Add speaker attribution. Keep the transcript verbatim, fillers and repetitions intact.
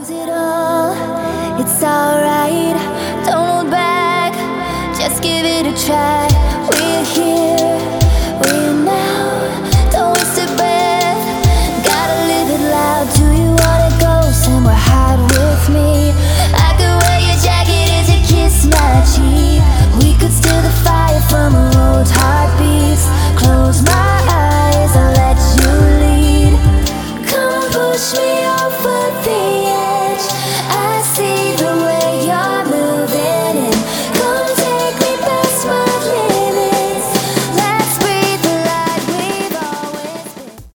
Speaker 1: it all, it's alright. Don't hold back, just give it a try.